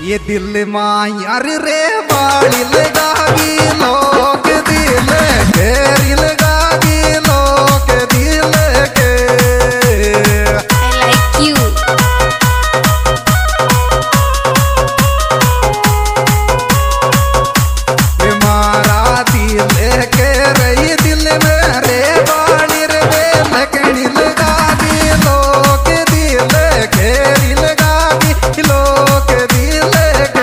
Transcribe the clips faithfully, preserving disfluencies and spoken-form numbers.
ये दिल मायार रे बाड़ी लगागी लोग दिल घेरी लगागी लोग दिल के I like you. मारा दिल के रही दिल में रे बाड़ी रे लकड़ी लगागी लोग दिल घेरी लगागी लोग दिल के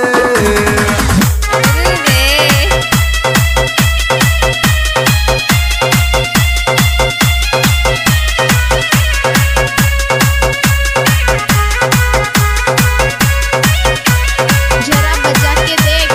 जरा बजा के देख।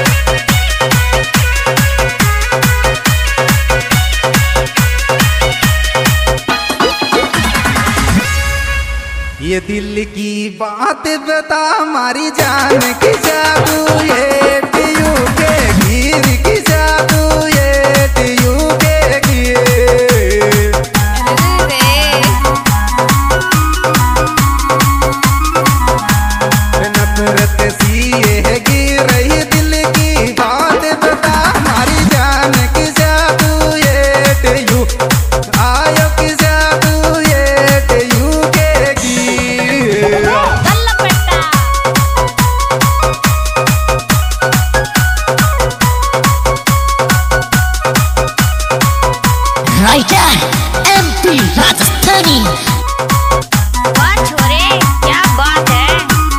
ये दिल की बात बता हमारी जान की जादू ये टीयू के गिर की जादू ये टीयू के गिर नफरत सी ये गिर रही दिल की बात बता हमारी जान की जादू ये टीयू आयो की जादू ये टीयू के गिर गल्ला पट्टा। Writer MP Rajasthani. वाह छोरे, क्या बात है।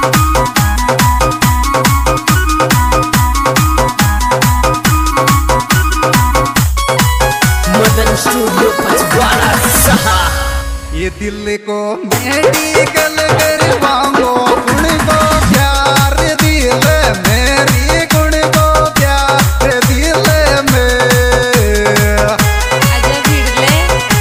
मदन स्टूडियो पचवाड़ा सहा। ये दिल को मेडिकल करवाओ गुण को प्यार दिल मेरी गुण को प्यार दिल में आजा भिड़ले।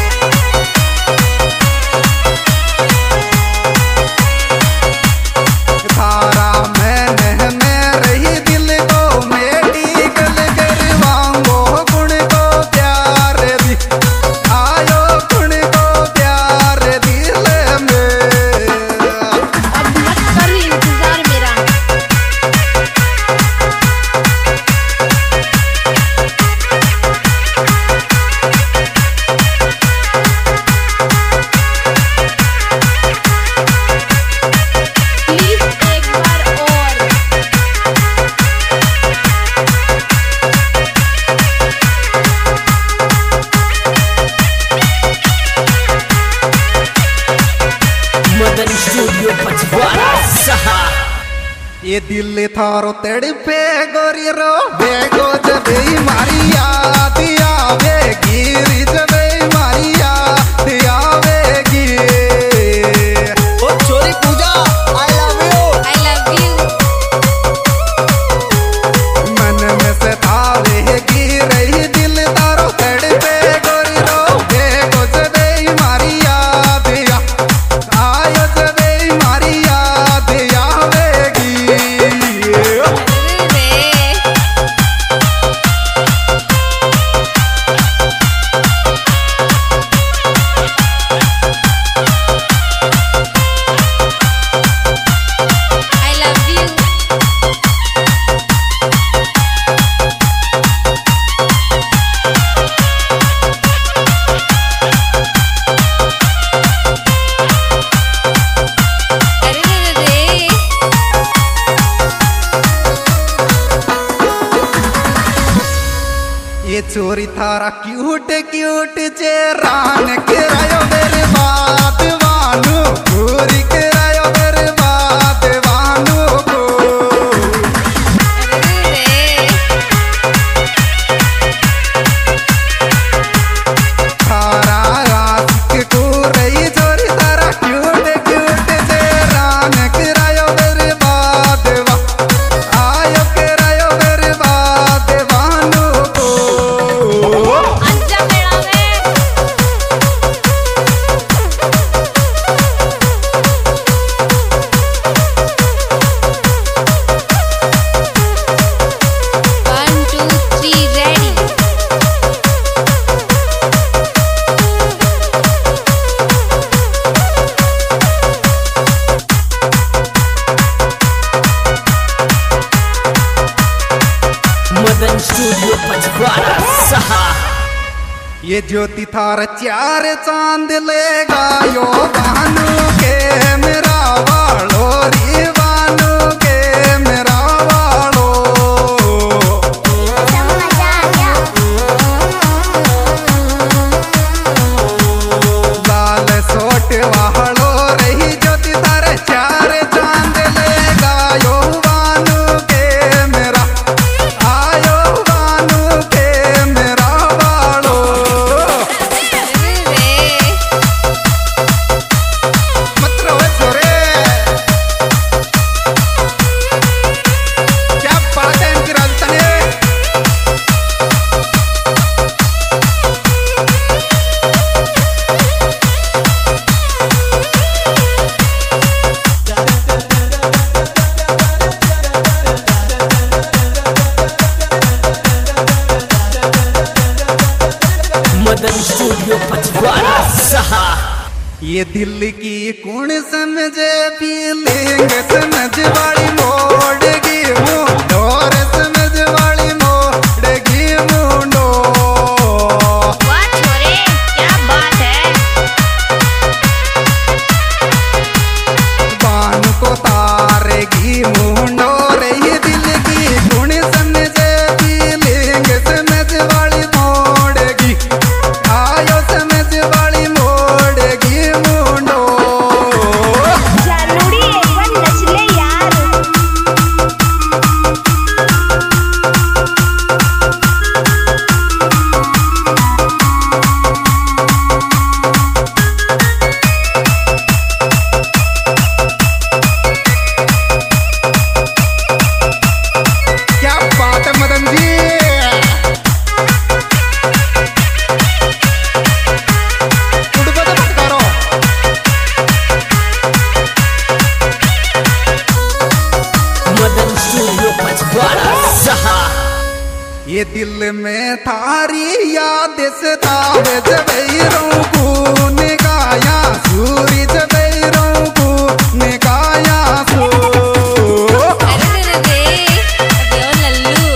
थारा मैंने में रही दिल को मेडिकल करवाओ गुण को प्यार दी आयो गुण को प्यार दिल में अब मत कर इंतजार मेरा। प्लीज एक बार और। मदन स्टूडियो पचवाड़ा सहा। ये दिल थारो तड़पे गोरी रो बेगो जबे मारी याद आवेगी री जबे मारी याद आवेगी ओ छोरी Pooja I love you. I love you. मन में सतावेगी रही दिल तारो तड़पे गोरी रो बेगो जबे मारी याद आयो जबे मारी याद आवेगी रे I love you. अरे रे रे रे। ये चोरी थारा क्यूट क्यूट चेहरान करायो मेरे बात वानू पूरी करायो मेरे बात वानू को अरे रे रे। थारा आशिक को रही चोरी थारा क्यूट क्यूट चेहरान करायो मेरे बात वा आयो करायो मेरे बात वानू को अंजा मेरा में। ये ज्योति थार चार चांद ले गायो बानू के मेरा वालो रे बानू के मेरा वालो लाल सोट वालो रही ज्योति थार चार चांद ले गायो बानू के मेरा आयो बानू के मेरा वालो मदन स्टूडियो पचवाड़ा सहा। ये दिल की कौन समझे फीलिंग समझ वाली मोड़गी मुंडो रे समझ वाली मोड़गी मुंडो वाह छोरे क्या बात है। बान को तारेगी मुंडो रे ये दिल की कौन समझे फीलिंग समझ वाली मोड़गी आयो समझ वाली मोड़गी मुंडो जानुड़ी एक बार नच ले यार। क्या बात है मदन जी उड़को तो फटकारो मदन स्टूडियो पचवाड़ा सहा। ये दिल में थारी याद सतावे जबैरों को निगाया सूरी जबैरों को निगाया सो अरे रे रे अबे ओ लल्लू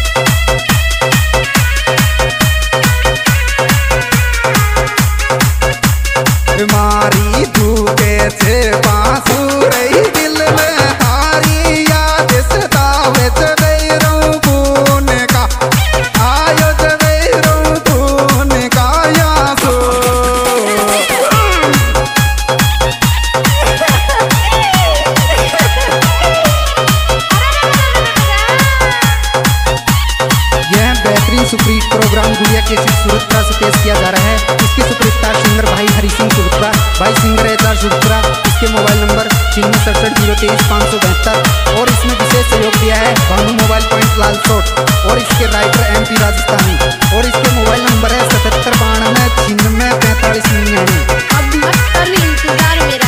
मारी धूके से बांसु रही दिल में थारी याद सतावे जबैरों को निगा आयो जबैरों को निगाया सो यह बेहतरीन सुपरहिट प्रोग्राम गुड़िया के सुरत्रा से पेश किया जा रहा है। इसके सुपरस्टार सिंगर भाई हरि सिंह सुरत्रा, भाई सिंगर एजाज सुरत्रा। इसके मोबाइल नंबर छिन्नी सड़सठ जीरो तेईस पाँच सौ बहत्तर और इसमें विशेष सहयोग दिया है भानु मोबाइल पॉइंट लाल चौट और इसके राइटर एम पी राजस्थानी और इसके मोबाइल नंबर है सतहत्तर बानवे छिन्नवे पैंतालीस निन्यानवे। अब मत कर ली इंतजार मेरा।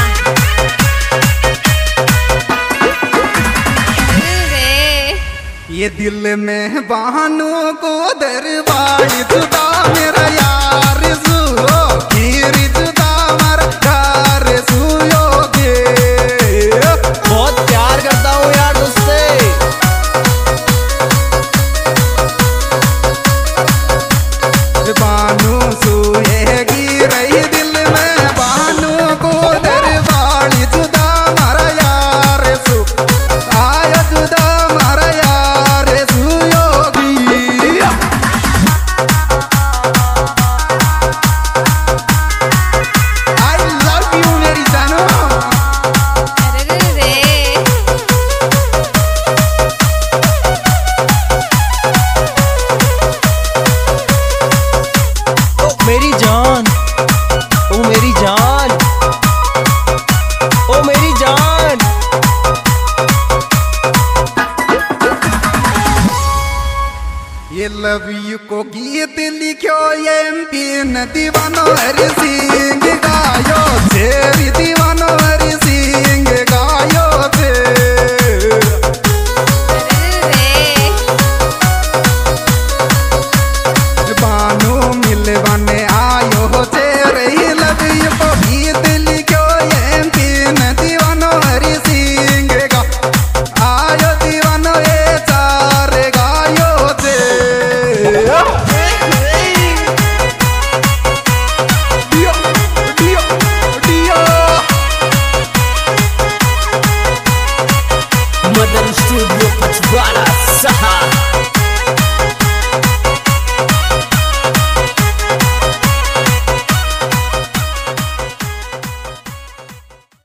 अरे रे ये दिल में बहानों को दरबारी जुदा मेरा यार सुयो गिरी जुदा मर यार सुयोगे बहुत प्यार करता हूँ यार तुझसे। बानू सुएगी रही दिल में बानू को दरबारी जुदा मर यार सु आया जुदा मर यार सुयोगी। I love you मेरी जानू अरे रे रे ओ मेरी जान, ओ मेरी जान, ओ मेरी जान। ये लव यू को गीत लिखो एम पी न दीवानो हर